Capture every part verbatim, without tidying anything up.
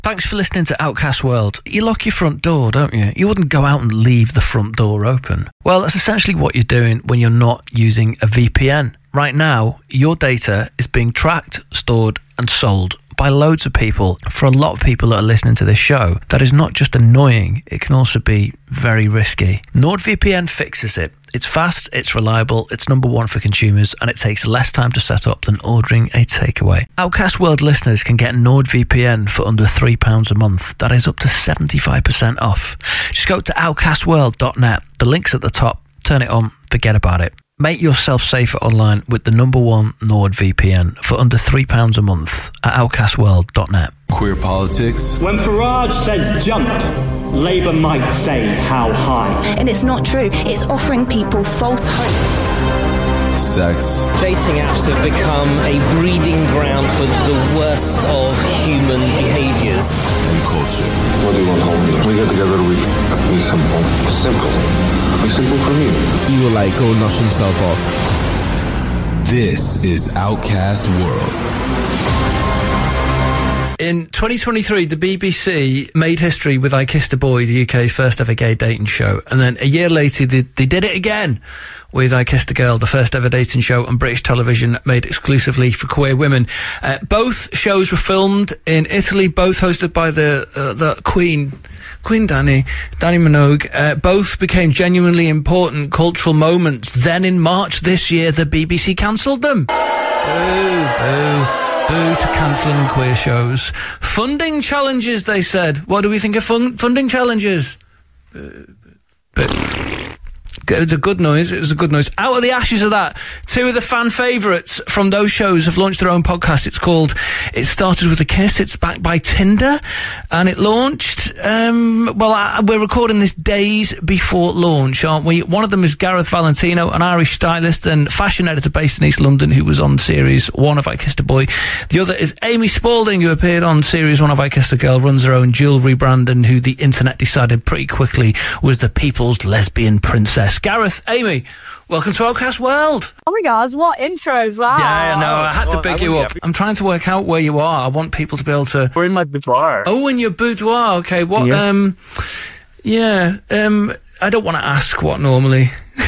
Thanks for listening to Outcast World. You lock your front door, don't you? You wouldn't go out and leave the front door open. Well, that's essentially what you're doing when you're not using a V P N. Right now, your data is being tracked, stored and sold by loads of people. For a lot of people that are listening to this show, that is not just annoying, it can also be very risky. NordVPN fixes it. It's fast, it's reliable, it's number one for consumers, and it takes less time to set up than ordering a takeaway. Outcast World listeners can get NordVPN for under three pounds a month. That is up to seventy-five percent off. Just go to outcast world dot net. The link's at the top. Turn it on, forget about it. Make yourself safer online with the number one NordVPN for under three pounds a month at outcast world dot net. Queer politics. When Farage says jump, Labour might say how high. And it's not true. It's offering people false hope. Sex. Dating apps have become a breeding ground for the worst of human behaviours. And culture. What do you want, homie? We get together with be simple. Simple. Be simple for me. He will like go nosh himself off. This is Outcast World. In twenty twenty-three, the B B C made history with I Kissed a Boy, the U K's first ever gay dating show. And then a year later, they, they did it again with I Kissed a Girl, the first ever dating show on British television made exclusively for queer women. Uh, both shows were filmed in Italy, both hosted by the uh, the Queen, Queen Dani, Dani Minogue. Uh, both became genuinely important cultural moments. Then in March this year, the B B C cancelled them. Boo, boo. Boo to cancelling queer shows. Funding challenges, they said. What do we think of fun- funding challenges? Uh, but it was a good noise. It was a good noise. Out of the ashes of that, two of the fan favourites from those shows have launched their own podcast. It's called It Started With a Kiss. It's backed by Tinder, and it launched, um, well, I, we're recording this days before launch, aren't we? One of them is Gareth Valentino, an Irish stylist and fashion editor based in East London, who was on series one of I Kissed a Boy. The other is Amy Spalding, who appeared on series one of I Kissed a Girl, runs her own jewellery brand, and who the internet decided pretty quickly was the people's lesbian princess. Gareth, Amy, welcome to Outcast World. Oh my God, what intros, wow. Yeah, I know, I had to well, big I you up. every- I'm trying to work out where you are. I want people to be able to... We're in my boudoir. Oh, in your boudoir, okay. What, Yeah. um... Yeah, um... I don't want to ask what normally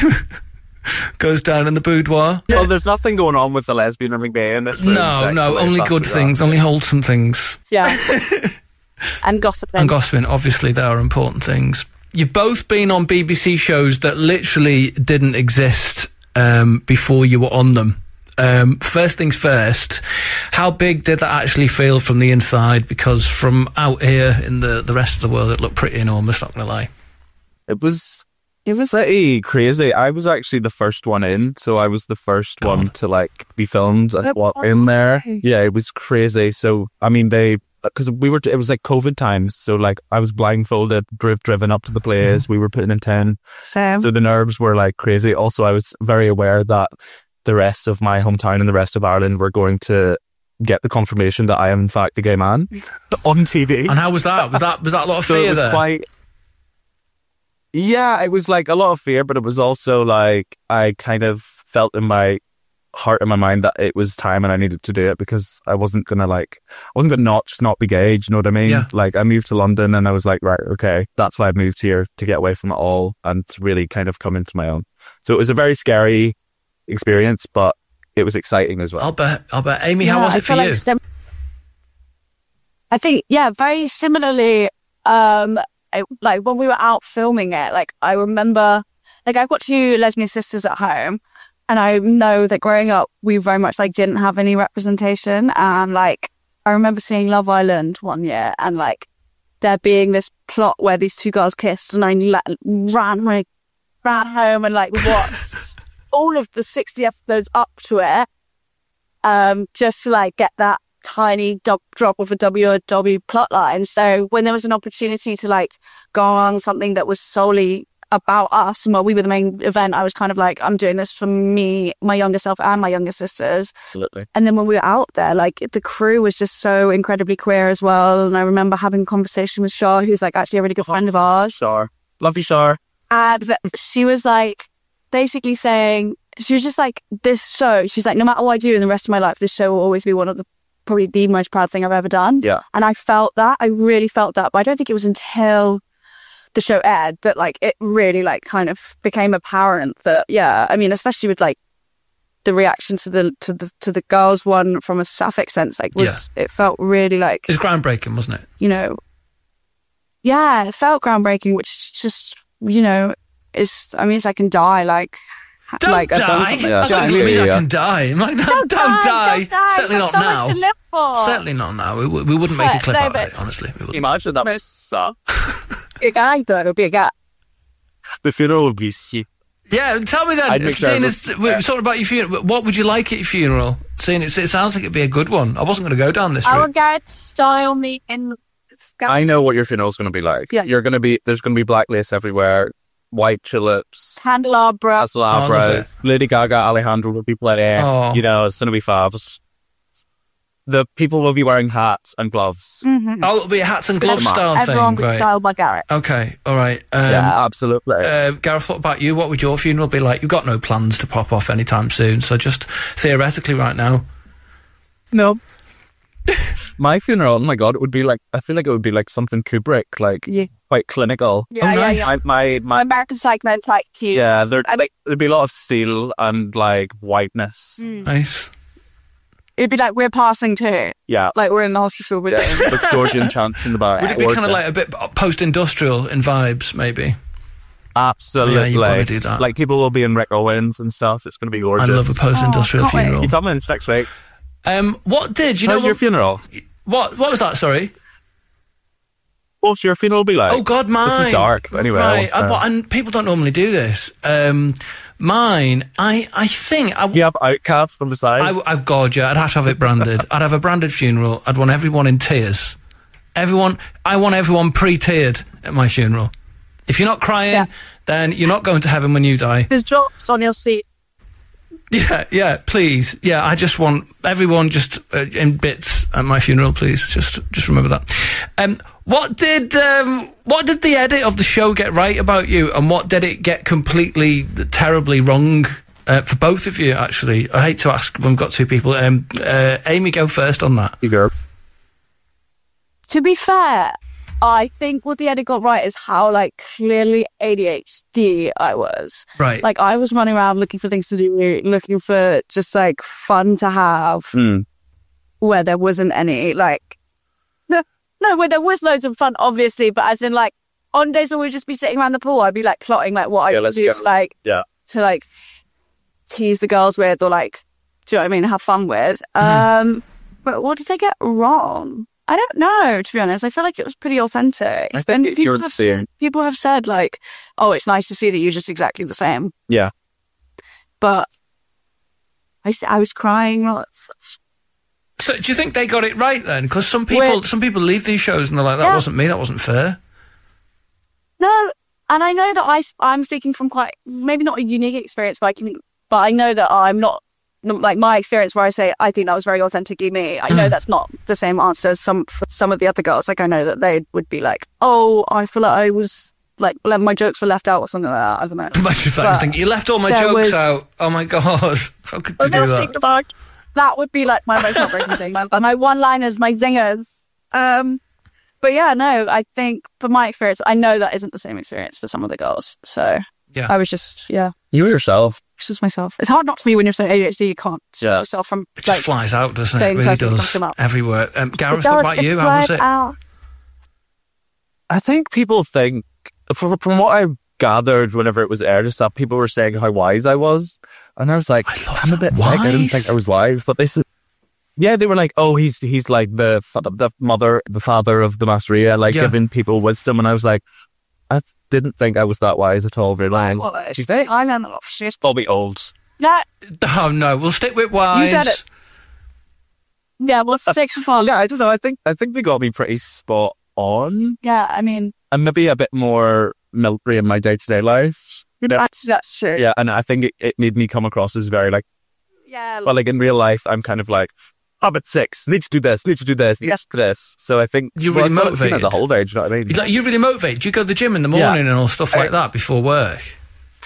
goes down in the boudoir. Well, there's nothing going on with the lesbian or gay in this room. No, no, sexually, only that's good what things, that. only wholesome things. Yeah. And gossiping. And gossiping, obviously, they are important things. You've both been on B B C shows that literally didn't exist um, before you were on them. Um, first things first, how big did that actually feel from the inside? Because from out here in the, the rest of the world, it looked pretty enormous, not gonna lie. It was... It was pretty crazy. I was actually the first one in, so I was the first God. one to, like, be filmed Oh, while in there. Yeah, it was crazy. So, I mean, they... Because we were... It was, like, COVID times, so, like, I was blindfolded, driv- driven up to the place. We were putting in ten. Same. So the nerves were, like, crazy. Also, I was very aware that the rest of my hometown and the rest of Ireland were going to get the confirmation that I am, in fact, a gay man on T V. And how was that? Was that was that a lot of So fear it was there? quite... Yeah, it was like a lot of fear, but it was also like I kind of felt in my heart and my mind that it was time and I needed to do it because I wasn't gonna like I wasn't gonna not just not be gay. Do you know what I mean? Yeah. Like I moved to London and I was like, right, okay, that's why I moved here, to get away from it all and to really kind of come into my own. So it was a very scary experience, but it was exciting as well. I'll bet. I'll bet. Amy, how Yeah, was I it for feel you? like sim- I think, yeah, very similarly, um, it, like when we were out filming it, like I remember, like I've got two lesbian sisters at home and I know that growing up, we very much like didn't have any representation. And like, I remember seeing Love Island one year and like there being this plot where these two girls kissed and I la- ran, like, ran home and like watched all of the sixty episodes up to it. Um, just to like get that tiny do- drop of a W O W plot line. So when there was an opportunity to like go on something that was solely about us, and while we were the main event, I was kind of like, I'm doing this for me, my younger self and my younger sisters. Absolutely. And then when we were out there, like the crew was just so incredibly queer as well. And I remember having a conversation with Shar, who's like actually a really good friend of ours. Shar. Love you, Shar. And th- she was like, basically saying, she was just like, this show, she's like, no matter what I do in the rest of my life, this show will always be one of the probably the most proud thing I've ever done. Yeah. And I felt that. I really felt that. But I don't think it was until the show aired that like it really like kind of became apparent that, yeah, I mean, especially with like the reaction to the to the to the girls one from a sapphic sense, like was yeah. it felt really like it was groundbreaking, wasn't it? You know, yeah, it felt groundbreaking, which just, you know, is I mean, it's I can die like. Don't like, die. Yeah. I thought it means I can die. I'm like, no, don't, don't, die. don't die. Certainly That's not so now. much to live for. Certainly not now. We, we wouldn't make But, a clip no, out but- of it, honestly. We wouldn't. Imagine that. So, a guy though, it'll be a guy. The funeral would be sick. Yeah, tell me then. I'd make sure Seeing it as was- we're talking about your funeral, what would you like at your funeral? Seeing it, it sounds like it'd be a good one. I wasn't going to go down this I route. will get style me in. I know what your funeral's going to be like. Yeah. You're going to be, there's going to be black lace everywhere, white tulips, Candelabra. candelabras, Lady Gaga, Alejandro will be playing. Oh. You know, it's going to be fabs. The people will be wearing hats and gloves. Mm-hmm. Oh, it'll be a hats and gloves style Everyone thing. would Right. style by Garrett. Okay, all right. Um, Yeah, absolutely. Uh, Gareth, what about you? What would your funeral be like? You've got no plans to pop off anytime soon, so just theoretically right now. No. My funeral, oh my God, it would be like, I feel like it would be like something Kubrick, like Yeah. quite clinical. Yeah, Oh, yeah, nice. yeah. My, my, my, American Psycho type too. yeah, there'd, I- like, there'd be a lot of steel and like whiteness. Mm. Nice. It'd be like we're passing too. Yeah. Like we're in the hospital with With Georgian chants in the back. Would it be kind of like a bit post-industrial in vibes, maybe? Absolutely. Yeah, you've gotta do that. Like people will be in Rick Owens and stuff. It's going to be I gorgeous. love a post-industrial Oh, can't wait. funeral. You come in next week. Um, what did you How's know? your What, funeral? what what was that? Sorry. What's your funeral be like? Oh God, mine. This is dark. But anyway, I Right, want to I, know. but, and people don't normally do this. Um, mine, I I think I. You have outcasts on the side. I, I, God, yeah, I'd have to have it branded. I'd have a branded funeral. I'd want everyone in tears. Everyone, I want everyone pre-teared at my funeral. If you're not crying, Yeah. then you're not going to heaven when you die. There's drops on your seat. Yeah, yeah, please. Yeah, I just want everyone just uh, in bits at my funeral, please. Just, just remember that. Um, what did, um, what did the edit of the show get right about you, and what did it get completely, terribly wrong uh, for both of you? Actually, I hate to ask. We've got two people. Um, uh, Amy, go first on that. You go. To be fair, I think what the edit got right is how like clearly A D H D I was. Right. Like I was running around looking for things to do, looking for just like fun to have, Mm. where there wasn't any like no, no, where there was loads of fun, obviously, but as in like on days when we'd just be sitting around the pool, I'd be like plotting like what Yeah, I would let's do go. like Yeah. to like tease the girls with or like, do you know what I mean, have fun with. Um, but what did they get wrong? I don't know, to be honest. I feel like it was pretty authentic. I think And if people you're have, the- people have said like, oh, it's nice to see that you're just exactly the same. Yeah. But I, s- I was crying lots. So, do you think they got it right then? Because some people, Which- some people leave these shows and they're like, "That Yeah. wasn't me. That wasn't fair." No, and I know that I, I'm speaking from quite, maybe not a unique experience, but I can, but I know that I'm not, like my experience where I say, I think that was very authentically me. I know that's not the same answer as some, for some of the other girls. Like I know that they would be like, oh, I feel like I was, like, le- my jokes were left out or something like that. I don't know. Imagine if that But was thinking, you left all my there jokes was- out. Oh my God. How could you do that? That would be like my most heartbreaking thing. My, my one-liners, my zingers. Um, but yeah, no, I think for my experience, I know that isn't the same experience for some of the girls. So Yeah. I was just, yeah, You yourself. it's just myself. It's hard not to be when you're so A D H D. You can't stop Yeah. yourself from It like just flies out, doesn't it? It saying really first thing that does. comes to mind. Everywhere. Um, Gareth, It what does, about you? it How was flies it? out. I think people think, from, from what I gathered whenever it was aired and stuff, people were saying how wise I was. And I was like, I love I'm a that. bit sick. I didn't Wise? think I was wise. But they said, yeah, they were like, oh, he's he's like the fa- the mother, the father of the Masseria, like Yeah. giving people wisdom. And I was like, I didn't think I was that wise at all, really. Well, it's, I learned a lot. She's Probably old. yeah, Oh no, we'll stick with wise. You said it. yeah. Well, six fun. Yeah, I don't know. I think I think they got me pretty spot on, Yeah, I mean, and maybe a bit more military in my day to day life. You know, that's that's true. yeah, and I think it, it made me come across as very like, yeah. well, like in real life, I'm kind of like, I'm at six, need to do this, need to do this, yes, to this. So I think You're well, really I thought it was seen motivated. as a holiday. Do you know what I mean? Like, you're really motivated. Do you go to the gym in the Yeah. morning and all stuff like that before work?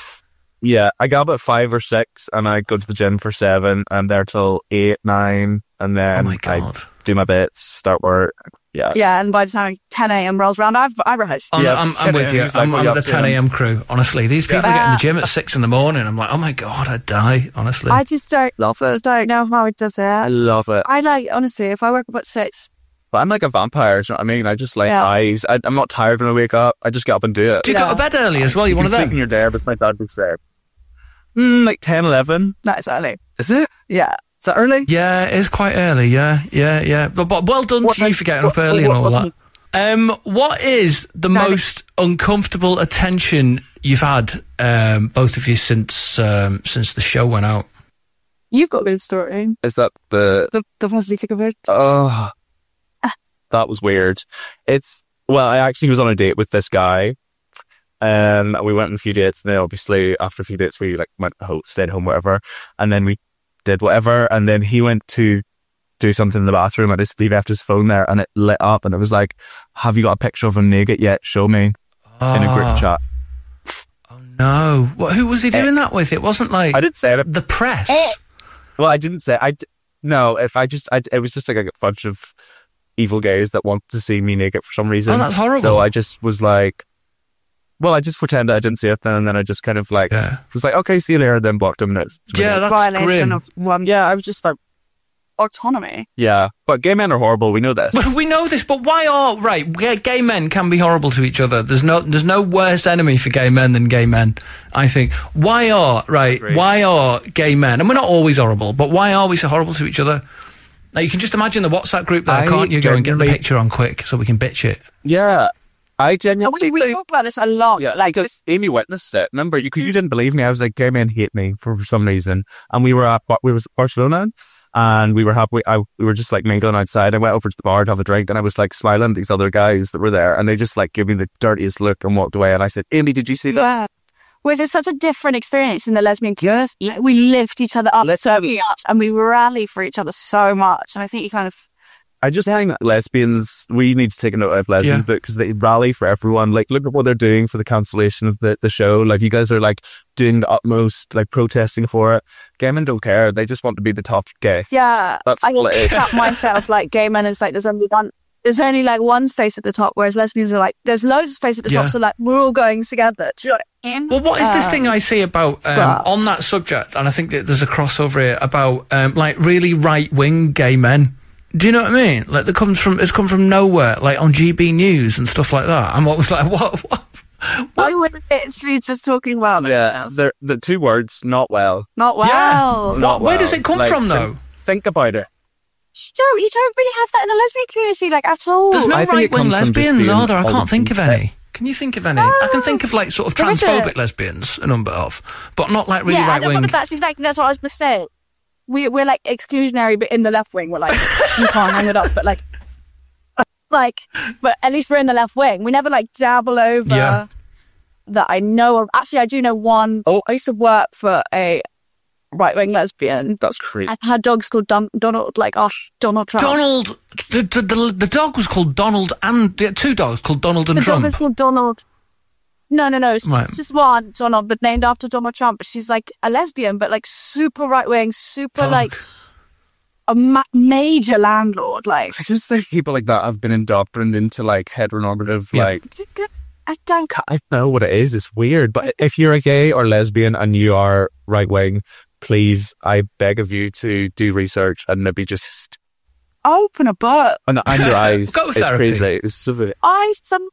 Yeah, I get up at five or six, and I go to the gym for seven. I'm there till eight, nine, and then Oh my God. I do my bits, start work. Yeah. Yeah, and by the time ten a.m. rolls around, I've I rehearsed. I'm, Yeah, I'm, I'm sit with in, you. he's like, I'm, what I'm you the up to? ten a.m. crew, honestly. These people Yeah. get in the gym at six in the morning. I'm like, oh my God, I'd die, honestly. I just don't love it. I don't know how it does I it. love it. I like, honestly, if I wake up at six, But I'm like a vampire, do you know what I mean? I just like Yeah. eyes. I, I'm not tired when I wake up. I just get up and do it. Do you go Yeah. to bed early as well? You're You one of can sleep them? in your day, but my dad would say, mm, like ten, eleven. that is early. Is it? Yeah. Is that early? Yeah, it is quite early. Yeah, yeah, yeah. But, but well done What to you time- for getting what- up early and what- all what- that. Um, what is the No, most uncomfortable attention you've had, um, both of you, since um, since the show went out? You've got a good story. Is that the... The the ones you took of it. Oh, That was weird. It's, well, I actually was on a date with this guy. Um, we went on a few dates, and then obviously after a few dates we like went home, stayed home, whatever. And then we did whatever. And then he went to do something in the bathroom. I just he left his phone there, and it lit up, and it was like, "Have you got a picture of him naked yet? Show me." In a group Ah. chat. No. What, who was he doing that with? It wasn't like I didn't say it. the press. Well, I didn't say. I d- no. If I just, I, it was just like a bunch of evil gays that wanted to see me naked for some reason. Oh, that's horrible. So I just was like, well, I just pretended I didn't see it, then, and then I just kind of like Yeah. was like, okay, see you later, then blocked him. And it's Yeah, that's Violation grim. of one yeah. I was just like, autonomy. yeah, but gay men are horrible. We know this. Well, we know this, but why are right? Gay, gay men can be horrible to each other. There's no, there's no worse enemy for gay men than gay men. I think. Why are right? Agree. Why are gay men? And we're not always horrible, but why are we so horrible to each other? Now you can just imagine the WhatsApp group there, I can't you? Go and get the genuinely- picture on quick so we can bitch it. yeah, I And genuinely. we, we talk about this a lot. Yeah, like, because Amy witnessed it. Remember, because you, didn't believe me. I was like, gay men hate me for, for some reason. And we were at Bar- we was at Barcelona, and we were happy. I we were just like mingling outside. I went over to the bar to have a drink, and I was like smiling at these other guys that were there, and they just like gave me the dirtiest look and walked away. And I said, Amy, did you see that? yeah. Whereas it's such a different experience in the lesbian community. Like, we lift each other up so much, and we rally for each other so much. And I think you kind of I just think lesbians, we need to take a note of lesbians, Yeah. but because they rally for everyone. Like, look at what they're doing for the cancellation of the, the show. Like, you guys are like doing the utmost, like protesting for it. Gay men don't care. They just want to be the top gay. Yeah, That's I all it is. that mindset of like gay men is like there's only one, there's only like one space at the top, whereas lesbians are like there's loads of space at the Yeah. top, so like we're all going together. Do you know what I mean? Well, what is this Um, thing I see about um, but- on that subject? And I think that there's a crossover here about um, like really right wing gay men. Do you know what I mean? Like, that comes from it's come from nowhere, like on G B News and stuff like that. And what was like, what? what? I was literally just talking about Yeah, they're the two words, not well. not well. Yeah. Not Where well. does it come Like, from, think- though? Think about it. You don't, you don't really have that in the lesbian community, like at all. There's no I think it right wing comes from just lesbians, being are there? I all can't the think of things any. Can you think of any? I can think of like sort of There is a- transphobic lesbians, a number of, but not like really yeah, right I wing. know, that's exactly that's what I was going to say. We we're like exclusionary, but in the left wing, we're like you can't hang it up, but like, like, but at least we're in the left wing. We never like dabble over. Yeah. That I know of. Actually, I do know one. Oh. I used to work for a right wing lesbian. That's crazy. And her dog's called Don- Donald, like oh Donald Trump. Donald, the, the, the, the dog was called Donald, and the two dogs called Donald and the Trump. dog is called Donald. No, no, no. It's Right. just one Donald, but named after Donald Trump. But she's like a lesbian, but like super right wing, super Fuck. like a ma- major landlord. Like I just think people like that have been indoctrinated into like heteronormative, Yeah. like I don't. I don't know what it is. It's weird. But if you're a gay or lesbian and you are right wing, please, I beg of you to do research and maybe just Open a book. and, and your eyes. Go it's therapy. crazy. It's so weird. I some.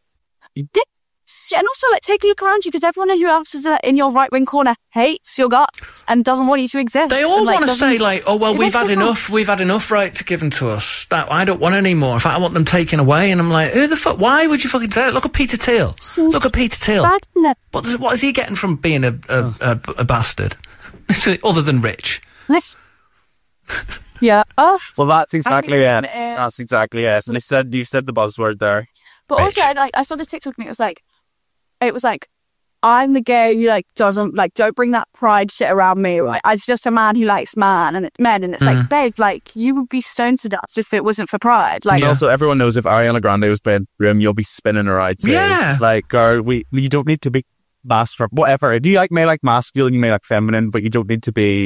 And also, like, take a look around you because everyone who else is uh, in your right wing corner hates your guts and doesn't want you to exist. They all and, like, want to doesn't- say like, oh well, It we've makes had no enough. sense. We've had enough rights given to us. That I don't want any more. In fact, I want them taken away. And I'm like, who the fuck? Why would you fucking say it? Look at Peter Thiel. Look at Peter Thiel. Bad, no. What is, what is he getting from being a a, a, a bastard? Other than rich. Listen. Yeah. Oh. Well, that's exactly I it. mean, uh, That's exactly it. And you said you said the buzzword there. But also, Bitch. I, like, I saw this TikTok and it was like, it was like, I'm the gay who like doesn't like don't bring that pride shit around me. Right? I'm just a man who likes man and it's men, and it's Mm. like, babe, like you would be stoned to death if it wasn't for pride. Like, And also, everyone knows if Ariana Grande was playing Room, you'll be spinning her out. too. Yeah. It's like, girl, we, you don't need to be masked for whatever. You like may like masculine, you may like feminine, but you don't need to be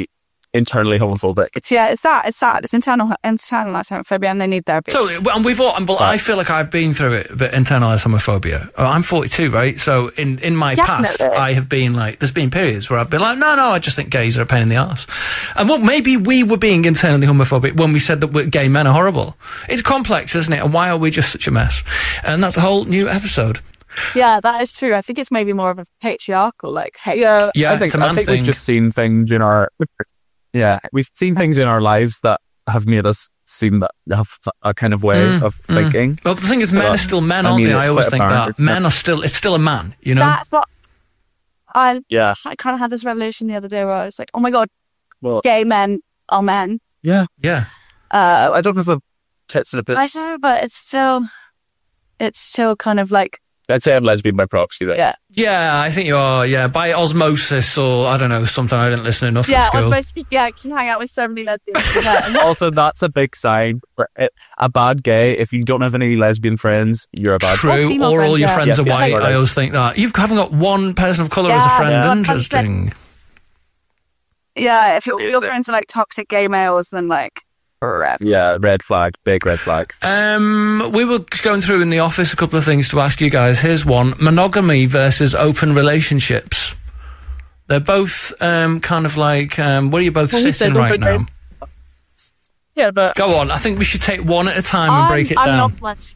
internally homophobic. It's yeah, it's that, it's that, it's internal internalized homophobia, and they need therapy. So, and we've all, and well, I feel like I've been through it, but internalized homophobia. Oh, I'm forty-two, right? So in, in my past, Definitely. I have been like, there's been periods where I've been like, no, no, I just think gays are a pain in the arse. And well, maybe we were being internally homophobic when we said that we're, gay men are horrible. It's complex, isn't it? And why are we just such a mess? And that's a whole new episode. Yeah, that is true. I think it's maybe more of a patriarchal, like, hate. Yeah, Yeah, I think it's a man I think thing. we've just seen things in our yeah, we've seen things in our lives that have made us seem that have a kind of way Mm, of mm. thinking. Well, the thing is, men But, are still men, I aren't mean, they? it's I always quite think apparent, that isn't men it? are still. It's still a man, you know. That's what I. Yeah. I kind of had this revelation the other day where I was like, oh my god, Well, gay men are men. yeah, yeah. Uh, I don't have a tits in a bit. I know, but it's still, it's still kind of like, I'd say I'm lesbian by proxy. Though. yeah, Yeah, I think you are. Yeah, by osmosis, or I don't know, something I didn't listen enough at yeah. school. On most people, yeah, I can hang out with so many lesbians. Yeah. Also, that's a big sign for it, a bad gay. If you don't have any lesbian friends, you're a bad. True, Or female or all friends, your yeah. friends Yeah, are yeah, white. yeah. I always think that. You haven't got one person of colour as a Yeah, friend. yeah. Interesting. Yeah, if you're, you're into like toxic gay males, then like, forever. Yeah, red flag, big red flag. Um, we were going through in the office a couple of things to ask you guys. Here's one: monogamy versus open relationships. They're both um, kind of like um, where are you both Well, we sitting said right open now? Yeah, but Go on. I think we should take one at a time and I'm, break it I'm down. not much.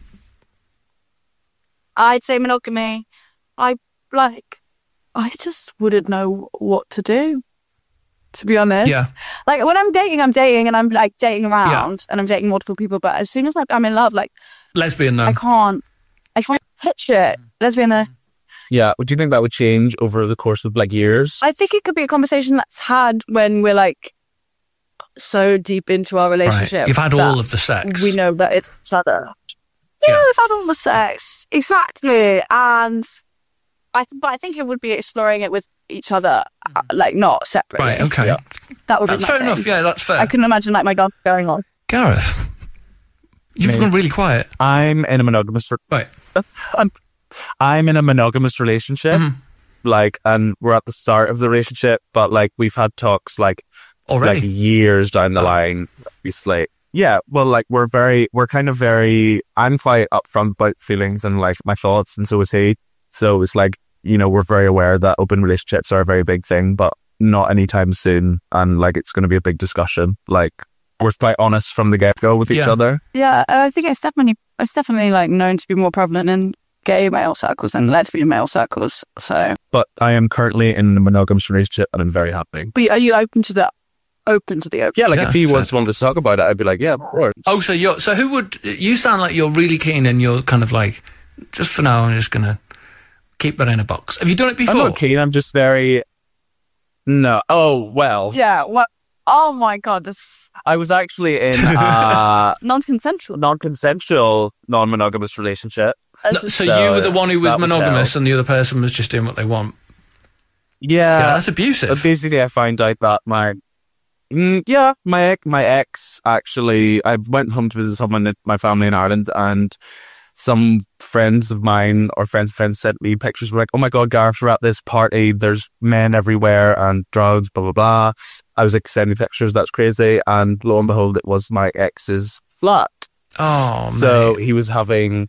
I'd say monogamy. I like. I just wouldn't know what to do. To be honest, Yeah. like when I'm dating, I'm dating and I'm like dating around and I'm dating multiple people. But as soon as like I'm in love, like Lesbian though. I can't, I can't picture it. Lesbian there. Yeah, do you think that would change over the course of like years? I think it could be a conversation that's had when we're like so deep into our relationship. Right. You've had that all of the sex. We know that it's each other. Yeah, Yeah. we've had all the sex. Exactly. And I, th- but I think it would be exploring it with each other, uh, like not separately. Right. Okay. Yeah. That would That's be my fair thing. enough. Yeah, that's fair. I couldn't imagine like my dog going on. Gareth, you've Me. gone really quiet. I'm in a monogamous. Re- Right. I'm, I'm in a monogamous relationship. Mhm. Like, and we're at the start of the relationship, but like we've had talks like Already. like years down the Oh. line. Obviously, yeah. Well, like we're very, we're kind of very. I'm quite upfront about feelings and like my thoughts, and so is he. So it's like, you know, we're very aware that open relationships are a very big thing, but not anytime soon. And like, it's going to be a big discussion. Like, we're quite honest from the get go with each Yeah. other. Yeah, I think it's definitely it's definitely like known to be more prevalent in gay male circles than lesbian male circles. So, But I am currently in a monogamous relationship, and I'm very happy. but are you open to the open to the open? Yeah, like Yeah, if he fair. was wanted to talk about it, I'd be like, yeah, of course. Oh, so you're so who would you sound like you're really keen and you're kind of like just for now I'm just gonna keep that in a box. Have you done it before? I'm not keen. I'm just very. No. Oh well. Yeah. What? Oh my god, that's I was actually in a non-consensual. non-consensual, non-monogamous relationship. No, so, So, you were the one who was that was monogamous hell. and the other person was just doing what they want. Yeah, Yeah, that's abusive. But basically, I found out that my, mm, yeah, my ex, my ex actually, I went home to visit someone in my family in Ireland, and some friends of mine or friends of friends sent me pictures. Were like, "Oh my god, Gareth, we're at this party. There's men everywhere and drugs, blah blah blah." I was like, "Send me pictures. That's crazy." And lo and behold, it was my ex's flat. Oh, so mate. he was having.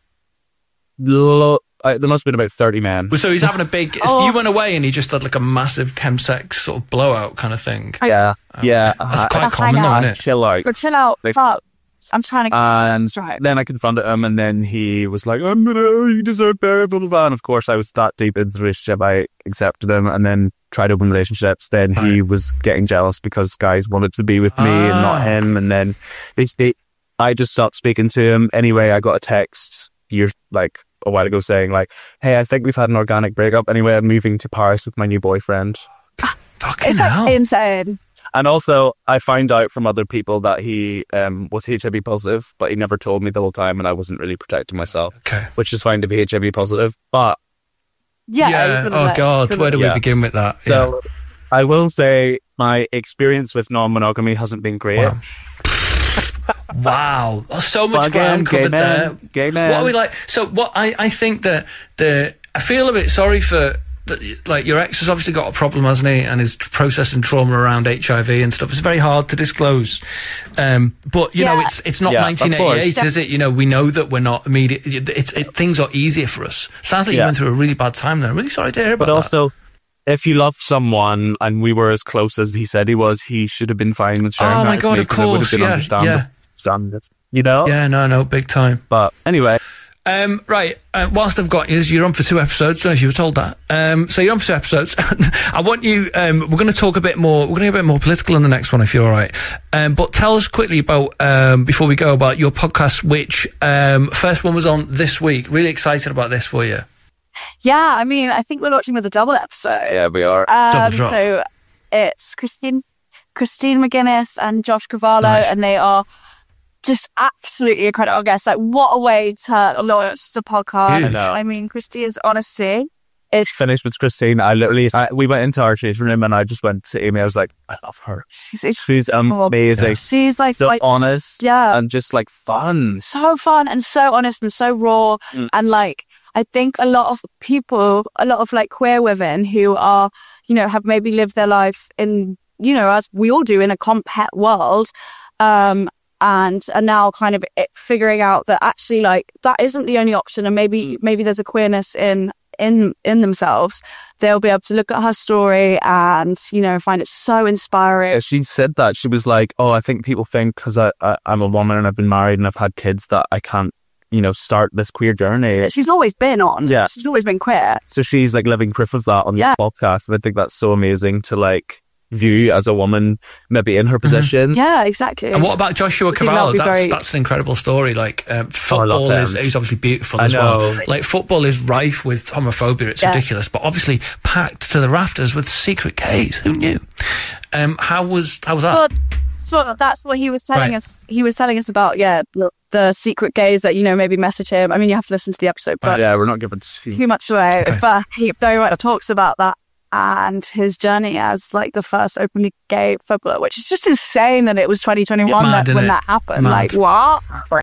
Lo- uh, there must have been about thirty men. So he's having a big. Oh. You went away and he just had like a massive chemsex sort of blowout kind of thing. Yeah, yeah. That's I- quite I common, hang though, out. isn't it? chill out. But chill out. Like- Fuck. I'm trying to. And Right. then I confronted him, and then he was like, I'm gonna, you deserve better, blah, blah, blah. And of course, I was that deep into the relationship, I accepted him, and then tried open relationships. Then he was getting jealous because guys wanted to be with me and not Ah. him. And then basically, I just stopped speaking to him. Anyway, I got a text years, like, a while ago saying, like, hey, I think we've had an organic breakup. Anyway, I'm moving to Paris with my new boyfriend. Fucking It's hell. like insane. And also, I found out from other people that he um, was H I V positive, but he never told me the whole time, and I wasn't really protecting myself, Okay. which is fine to be H I V positive. But Yeah. Yeah. you couldn't Oh let- God. couldn't- Where do we Yeah. begin with that? so, I will say my experience with non-monogamy hasn't been great. Wow. Wow. Oh, so much But again, ground gay covered there. men, gay men. What are we like? So what I, I think that the I feel a bit sorry for that, like, your ex has obviously got a problem, hasn't he? And is processing trauma around H I V and stuff. It's very hard to disclose. Um, but, you Yeah. know, it's it's not Yeah, of nineteen eighty-eight, course. is it? You know, we know that we're not immediate. It's, it, things are easier for us. Sounds like you Yeah. went through a really bad time there. I'm really sorry to hear about But that. also, if you love someone and we were as close as he said he was, he should have been fine with sharing Oh that my with God, me, of 'cause it would have course, been yeah, understand- yeah. understand it, you know? Yeah, no, no, big time. But anyway, Um, right, uh, whilst I've got you, you're on for two episodes. Don't know if you were told that. Um, so you're on for two episodes. I want you, um, we're going to talk a bit more, we're going to get a bit more political in the next one, if you're all right. Um, but tell us quickly about, um, before we go, about your podcast, which, um, first one was on this week. Really excited about this for you. Yeah, I mean, I think we're launching with a double episode. yeah, we are. Um, Double drop. so it's Christine, Christine McGuinness and Josh Cavallo, Nice. and they are just absolutely incredible guests. Like, what a way to launch the podcast. Huge. I know. I mean, Christine's honesty is Finished with Christine. I literally, I, we went into our changing room and I just went to Amy. I was like, I love her. she's, She's amazing. she's like, So like honest. Yeah. And just like fun. so fun and so honest and so raw. Mm. And like, I think a lot of people, a lot of like queer women who are, you know, have maybe lived their life in, you know, as we all do in a compact world, um, and are now kind of it, figuring out that actually like that isn't the only option. And maybe, maybe there's a queerness in, in, in themselves. They'll be able to look at her story and, you know, find it so inspiring. Yeah, she said that. She was like, oh, I think people think because I, I, I'm a woman and I've been married and I've had kids that I can't, you know, start this queer journey. She's always been on. Yeah. She's always been queer. So she's like living proof of that on Yeah. the podcast. And I think that's so amazing to like view as a woman, maybe in her position. Yeah, exactly. And what about Joshua I think Cavallo? that'll be That's very- that's an incredible story. Like um, Oh, I love football him. is he's obviously beautiful I as well. know. Like football is rife with homophobia. It's Yeah. ridiculous, but obviously packed to the rafters with secret gays. Who knew? Um, how was how was that? Well, so that's what he was telling Right. us. He was telling us about, yeah, the, the secret gays that, you know, maybe message him. I mean, you have to listen to the episode, but Yeah, we're not giving too too much away. Okay. But he very much talks about that and his journey as like the first openly gay footballer, which is just insane that it was twenty twenty-one Yeah, mad, that, when innit? that happened. Mad. Like, what?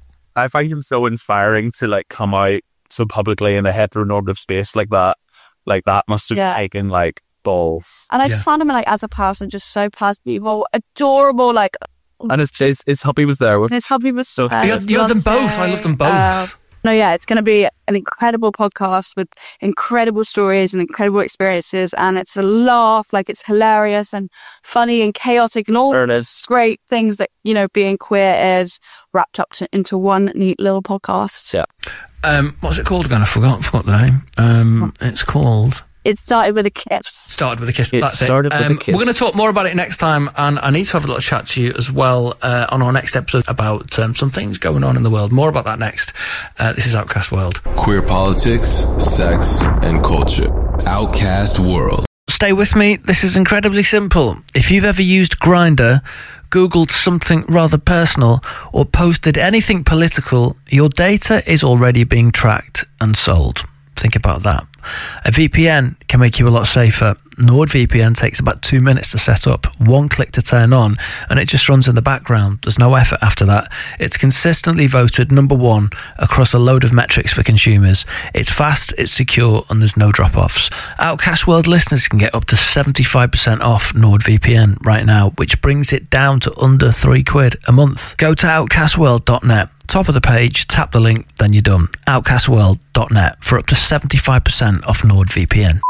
I find him so inspiring to like come out so publicly in a heteronormative space like that. Like that must have Yeah. taken like balls. And I just Yeah. found him like as a person just so personable, adorable. Like And his his, his hubby was there with his hubby was So- uh, You had- you had them both. I love them both. uh, no, yeah, it's going to be an incredible podcast with incredible stories and incredible experiences, and it's a laugh. Like it's hilarious and funny and chaotic and all earnest. great things that, you know, being queer is wrapped up to, into one neat little podcast. Yeah. Um, what's it called again? I forgot. Forgot the name. Um, it's called. It started with a kiss. Started with a kiss. It That's started it. with a Um, kiss. We're going to talk more about it next time, and I need to have a little chat to you as well uh, on our next episode about um, some things going on in the world. More about that next. Uh, this is Outcast World. Queer politics, sex, and culture. Outcast World. Stay with me. This is incredibly simple. If you've ever used Grindr, Googled something rather personal, or posted anything political, your data is already being tracked and sold. Think about that. A V P N can make you a lot safer. NordVPN takes about two minutes to set up, one click to turn on, and it just runs in the background. There's no effort after that. It's consistently voted number one across a load of metrics for consumers. It's fast, it's secure, and there's no drop-offs. Outcast World listeners can get up to seventy-five percent off NordVPN right now, which brings it down to under three quid a month. Go to outcast world dot net. Top of the page, tap the link, then you're done. outcast world dot net for up to seventy-five percent off NordVPN.